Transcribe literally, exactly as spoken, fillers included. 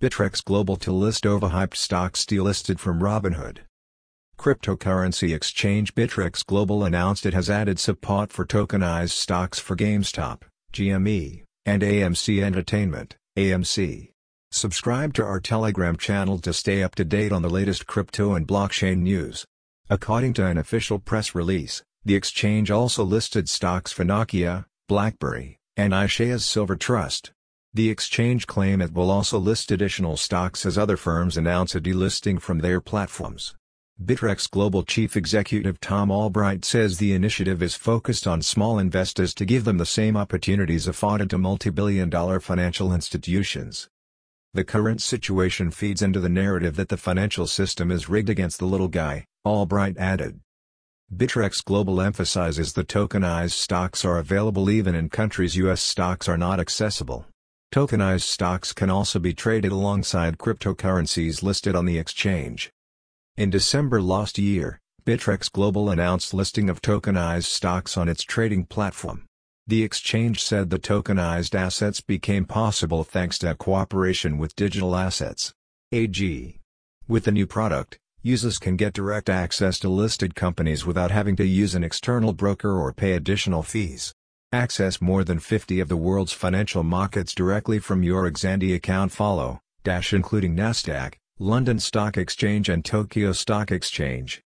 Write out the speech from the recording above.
Bittrex Global to list overhyped stocks delisted from Robinhood. Cryptocurrency exchange Bittrex Global announced it has added support for tokenized stocks for GameStop, G M E, and A M C Entertainment, A M C. Subscribe to our Telegram channel to stay up to date on the latest crypto and blockchain news. According to an official press release, the exchange also listed stocks for Nokia, BlackBerry, and iShares Silver Trust. The exchange claims it will also list additional stocks as other firms announce a delisting from their platforms. Bittrex Global Chief Executive Tom Albright says the initiative is focused on small investors to give them the same opportunities afforded to multi-billion dollar financial institutions. The current situation feeds into the narrative that the financial system is rigged against the little guy, Albright added. Bittrex Global emphasizes that tokenized stocks are available even in countries U S stocks are not accessible. Tokenized stocks can also be traded alongside cryptocurrencies listed on the exchange. In December last year, Bittrex Global announced listing of tokenized stocks on its trading platform. The exchange said the tokenized assets became possible thanks to a cooperation with Digital Assets A G. With the new product, users can get direct access to listed companies without having to use an external broker or pay additional fees. Access more than fifty of the world's financial markets directly from your Xandi account follow, dash including Nasdaq, London Stock Exchange and Tokyo Stock Exchange.